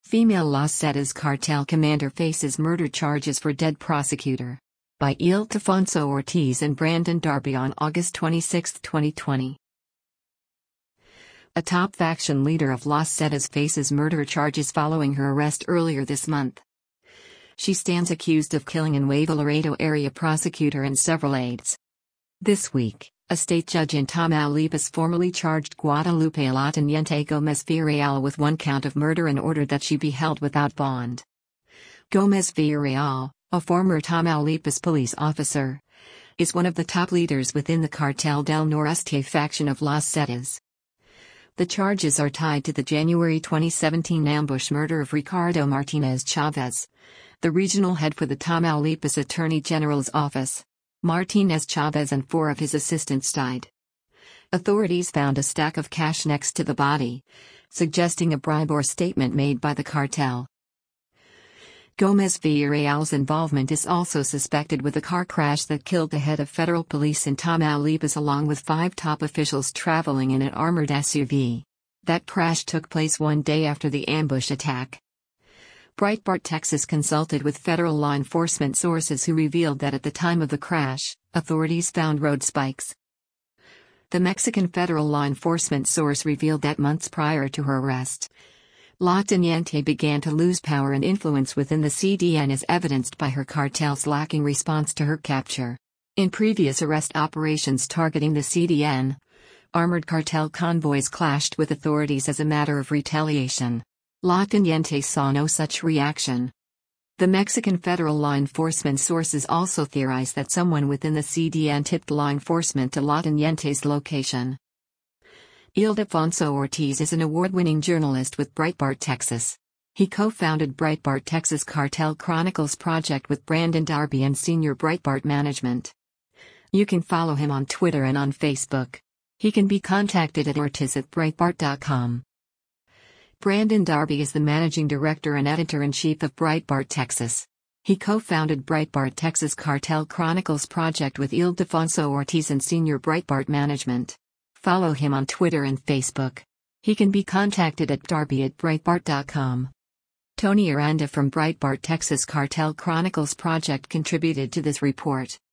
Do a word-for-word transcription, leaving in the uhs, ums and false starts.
Female Los Zetas cartel commander faces murder charges for dead prosecutor. By Ildefonso Ortiz and Brandon Darby on August twenty-sixth, twenty twenty. A top faction leader of Los Zetas faces murder charges following her arrest earlier this month. She stands accused of killing a Nuevo Laredo area prosecutor and several aides. This week, a state judge in Tamaulipas formally charged Guadalupe Latiniente Gomez Villarreal with one count of murder and ordered that she be held without bond. Gomez Villarreal, a former Tamaulipas police officer, is one of the top leaders within the Cartel del Noreste faction of Los Zetas. The charges are tied to the January twenty seventeen ambush murder of Ricardo Martinez Chavez, the regional head for the Tamaulipas Attorney General's office. Martinez Chavez and four of his assistants died. Authorities found a stack of cash next to the body, suggesting a bribe or statement made by the cartel. Gomez Villarreal's involvement is also suspected with a car crash that killed the head of federal police in Tamaulipas along with five top officials traveling in an armored S U V. That crash took place one day after the ambush attack. Breitbart Texas consulted with federal law enforcement sources who revealed that at the time of the crash, authorities found road spikes. The Mexican federal law enforcement source revealed that months prior to her arrest, Latiniente began to lose power and influence within the C D N as evidenced by her cartel's lacking response to her capture. In previous arrest operations targeting the C D N, armored cartel convoys clashed with authorities as a matter of retaliation. Latiniente saw no such reaction. The Mexican federal law enforcement sources also theorize that someone within the C D N tipped law enforcement to Latiniente's location. Ildefonso Ortiz is an award-winning journalist with Breitbart Texas. He co-founded Breitbart Texas Cartel Chronicles project with Brandon Darby and senior Breitbart management. You can follow him on Twitter and on Facebook. He can be contacted at ortiz at breitbart dot com. Brandon Darby is the managing director and editor-in-chief of Breitbart Texas. He co-founded Breitbart Texas Cartel Chronicles project with Ildefonso Ortiz and senior Breitbart management. Follow him on Twitter and Facebook. He can be contacted at darby at breitbart dot com. Tony Aranda from Breitbart Texas Cartel Chronicles project contributed to this report.